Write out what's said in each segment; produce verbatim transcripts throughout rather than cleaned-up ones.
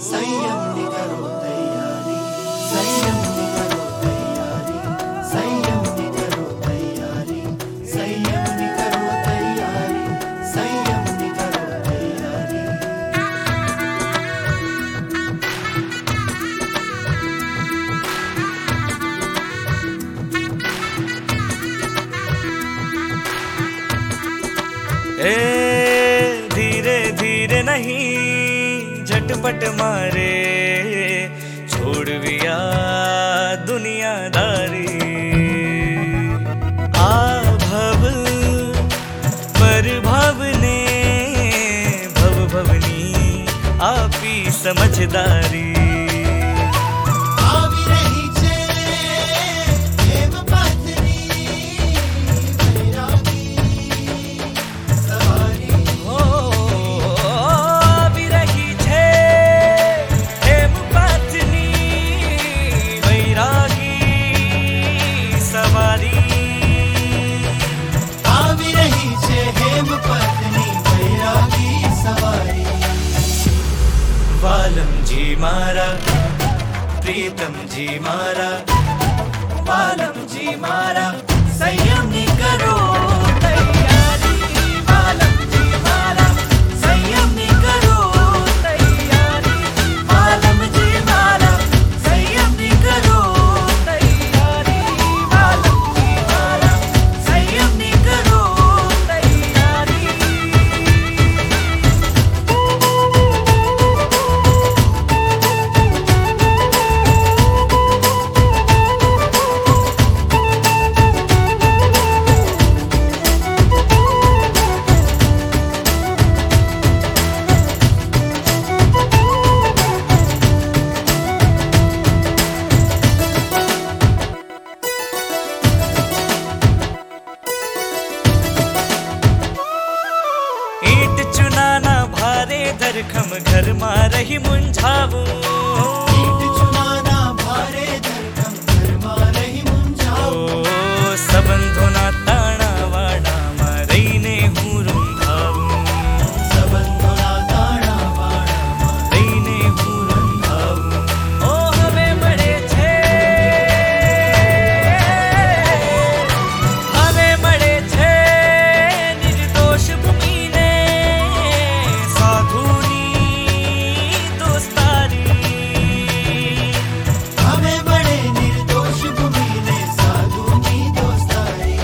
संयम नी करो तैयारी, संयम नी करो तैयारी, संयम नी करो तैयारी, संयम नी करो तैयारी, संयम नी करो तैयारी। ए धीरे धीरे नहीं झटपट मारे, छोड़ दिया दुनियादारी। आ भव पर भवने भव भवनी आपी समझदारी। वालम जी मारा प्रीतम जी मारा, वालम जी मारा संयम नी करो तैयारी। वालम जी मारा संयम नी करो तैयारी, वालम जी मारा संयम नी करो तैयारी, वालम जी मारा संयम नी करो तैयारी। ईट चुनाना भारे धरखम घर मा रही मुंझावू, ईट चुनाना भारे धरखम घर मा रही मुंझावू। ओ सबंधो ना ताणा वाड़ा मा रहीने हूँ रुंधावू, सबंधो ना ताणा वाड़ा मा रहीने हूँ रुंधावू। ओ हवे મળે છે, हवे મળે છે निर्दोष ભૂમિને સાધુની દોસ્તારી। हमें बड़े निर्दोष भूमि ने साधुनी दोस्तारी।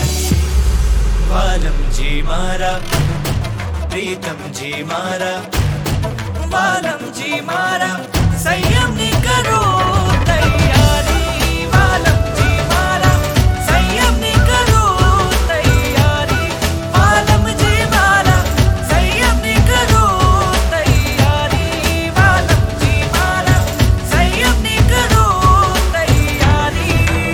वालम जी मारा प्रीतम जी मारा, वालम जी मारा संयम नी करो तैयारी। वालम जी मारा संयम नी करो तैयारी, वालम जी मारा संयम नी करो तैयारी, वालम जी मारा संयम नी करो तैयारी।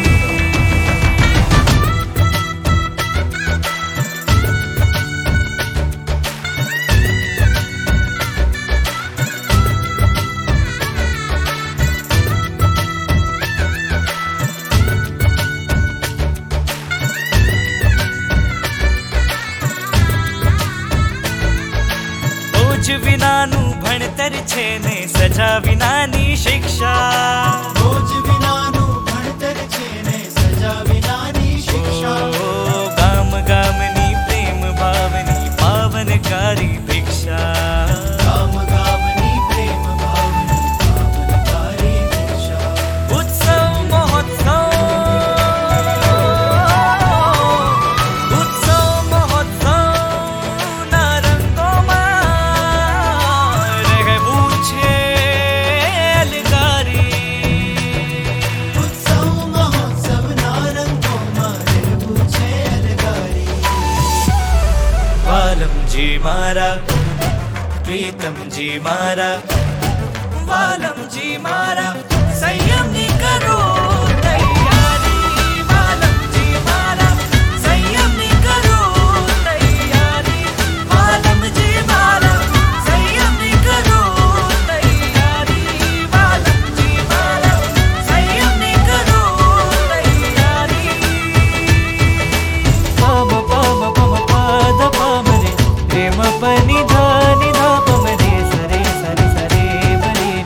બોજ વિનાનું ભણતર છે ને સજા વિનાની શિક્ષા। बोझ विनानु भणतर छे ने सजा विनानी शिक्षा। ओ गाम गामनी प्रेम भावनी पावनकारी भिक्षा। गाम गामनी प्रेम भावनी पावनकारी भिक्षा। उत्सव महोत्सव, उत्सव महोत्सव ना रंगोમાં રહેવું છે अलगारी। उत्सव महोत्सव नारंगो मा रहવું છે अलगारी। वालम जी मारा प्रीतम जी मारा, वालम जी मारा संयम नी करो तैयारी। वालम जी मारा संयम नी करो तैयारी, वालम जी मारा संयम नी करो तैयारी, वालम जी मारा संयम नी करो तैयारी। पाम पाम पम पाद पाम रे रे म प नि धा नि धा प म रे स रे स रे स रे म रे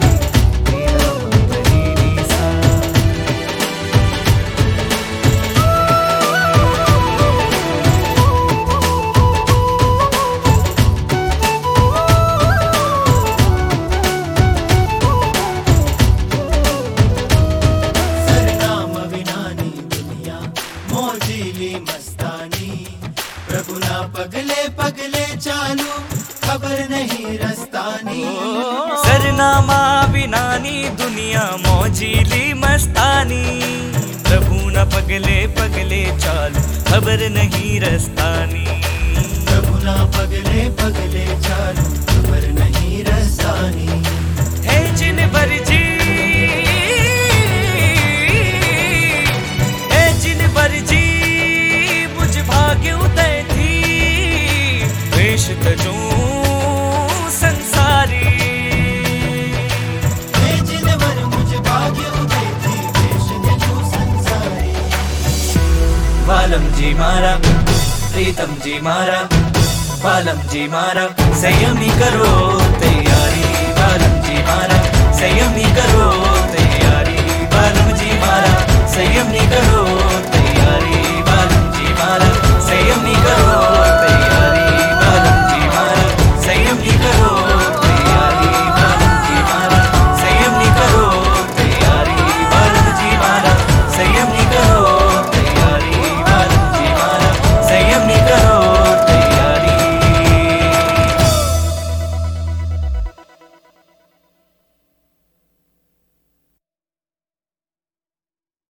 दुनिया मौजीली मस्तानी। प्रभु न पगले पगले चाल खबर नहीं रस्तानी। प्रभु ना पगले पगले चालू खबर नहीं रस्तानी। है जिन बरजी है जिन बरजी मुझ भाग्य उदय थी। वेश तजो संसारी हे जिनवर मुझ भाग्य उदय थी। वेश तजो संसारी। बालम जी मारा प्रीतम जी मारा बालम जी मारा संयमी करो